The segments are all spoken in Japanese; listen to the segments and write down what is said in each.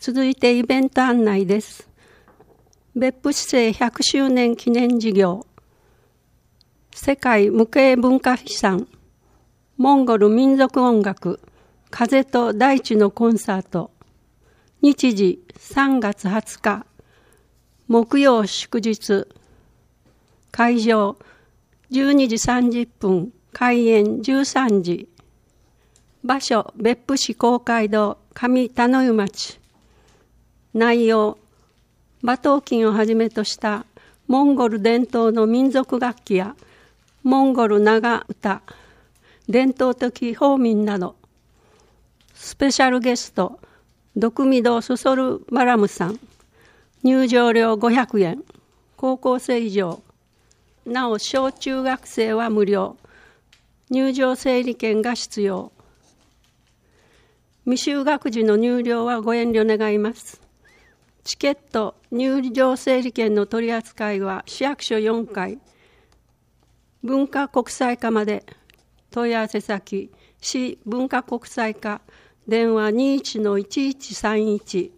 続いてイベント案内です。別府市政100周年記念事業、世界無形文化遺産、モンゴル民族音楽、風と大地のコンサート、日時3月20日、木曜祝日、会場12時30分、開演13時、場所別府市公会堂上田野湯町、内容馬頭琴をはじめとしたモンゴル伝統の民族楽器やモンゴル長唄、伝統的ホーミンなど、スペシャルゲストドクミド・スソル・バラムさん、入場料500円、高校生以上、なお小中学生は無料、入場整理券が必要。未就学児の入場はご遠慮願います。チケット、入場整理券の取り扱いは市役所4階、文化国際課まで。問い合わせ先、市文化国際課、電話 21-1131。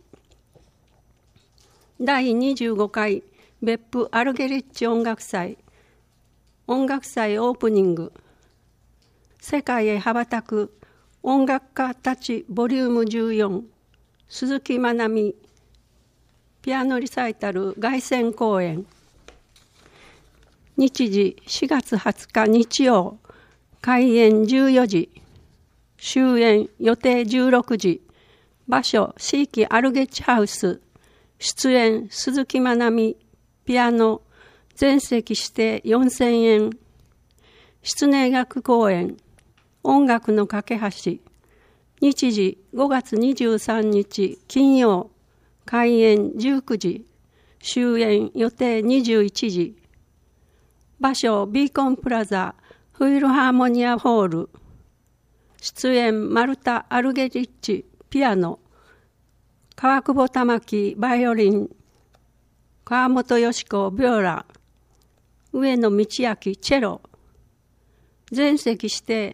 第25回別府アルゲリッチ音楽祭、音楽祭オープニング、世界へ羽ばたく音楽家たちボリューム14、鈴木まなみ、ピアノリサイタル凱旋公演。日時4月20日日曜、開演14時、終演予定16時、場所市域アルゲッチハウス、出演鈴木まなみ、ピアノ、全席指定4000円、室内楽公演、音楽の架け橋、日時5月23日金曜、開演19時、終演予定21時、場所ビーコンプラザフィルハーモニアホール、出演マルタ・アルゲリッチピアノ、川久保玉樹バイオリン、川本よし子ビオラ、上野道明チェロ、全席指定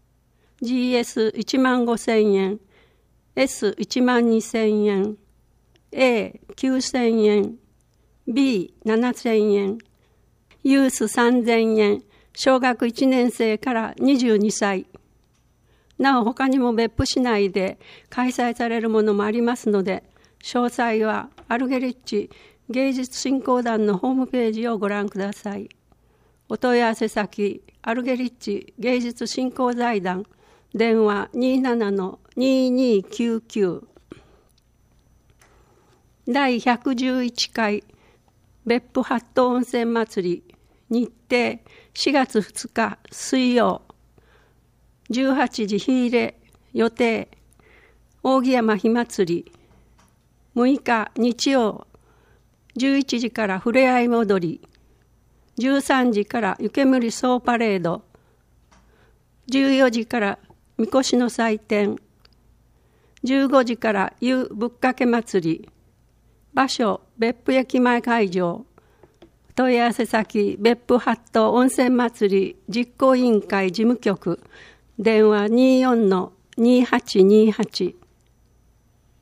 GS15000 円、S12000 円、A9000 円、B7000 円、ユース3000円、小学1年生から22歳。なお他にも別府市内で開催されるものもありますので、詳細はアルゲリッチ芸術振興団のホームページをご覧ください。お問い合わせ先、アルゲリッチ芸術振興財団、電話 27-2299。第111回別府八島温泉祭り、日程4月2日水曜、18時火入れ予定、扇山火祭り、6日日曜、11時からふれあい踊り、13時から湯煙総パレード、14時からみこしの祭典、15時から湯ぶっかけ祭り、場所別府駅前会場、問い合わせ先別府八島温泉祭り実行委員会事務局、電話 24-2828